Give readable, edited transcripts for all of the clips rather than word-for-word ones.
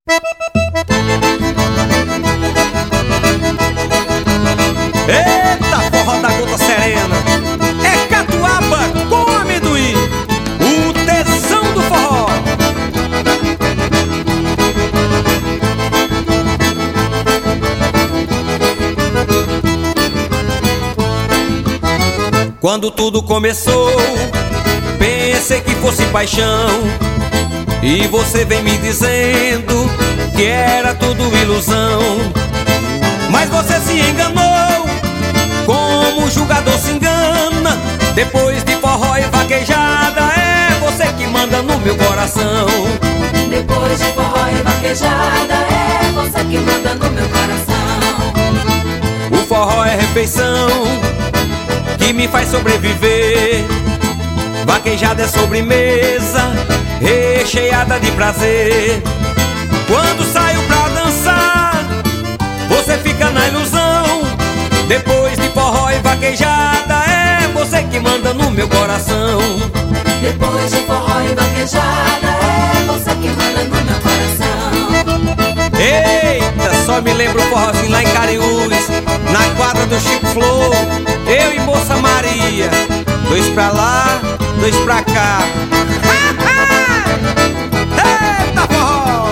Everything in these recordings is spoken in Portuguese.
Eita, forró da gota serena, é catuaba com amendoim, o tesão do forró. Quando tudo começou, pensei que fosse paixão, e você vem me dizendo que era tudo ilusão. Mas você se enganou, como o jogador se engana. Depois de forró e vaquejada, é você que manda no meu coração. Depois de forró e vaquejada, é você que manda no meu coração. O forró é refeição que me faz sobreviver. Vaquejada é sobremesa recheada de prazer. Quando saio pra dançar, você fica na ilusão. Depois de forró e vaquejada, é você que manda no meu coração. Depois de forró e vaquejada, é você que manda no meu coração. Eita, só me lembro o forrozinho lá em Cariús, na quadra do Chico Flor, eu e Moça Maria, dois pra lá, dois pra cá. Eita, forró!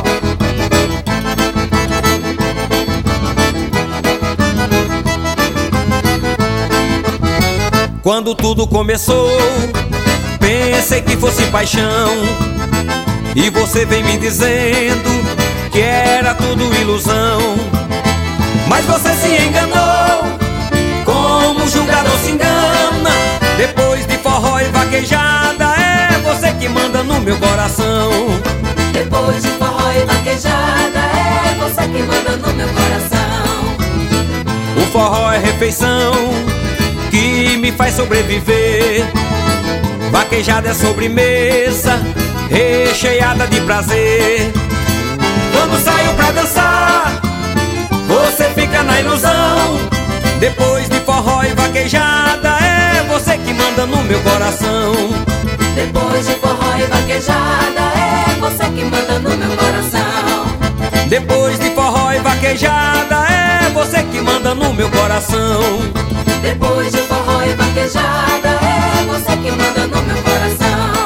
Quando tudo começou, pensei que fosse paixão, e você vem me dizendo que era tudo ilusão. Mas você se enganou, como o jogador se engana. Depois de forró e vaquejada, é você que manda no meu coração. Depois de forró e vaquejada, é você que manda no meu coração. O forró é refeição que me faz sobreviver. Vaquejada é sobremesa recheada de prazer. Quando saio pra dançar, você fica na ilusão. Depois de forró e vaquejada, é você que manda no meu coração. Depois de forró e vaquejada, é você que manda no meu coração. Depois de forró e vaquejada, é você que manda no meu coração. Depois de forró e vaquejada, é você que manda no meu coração.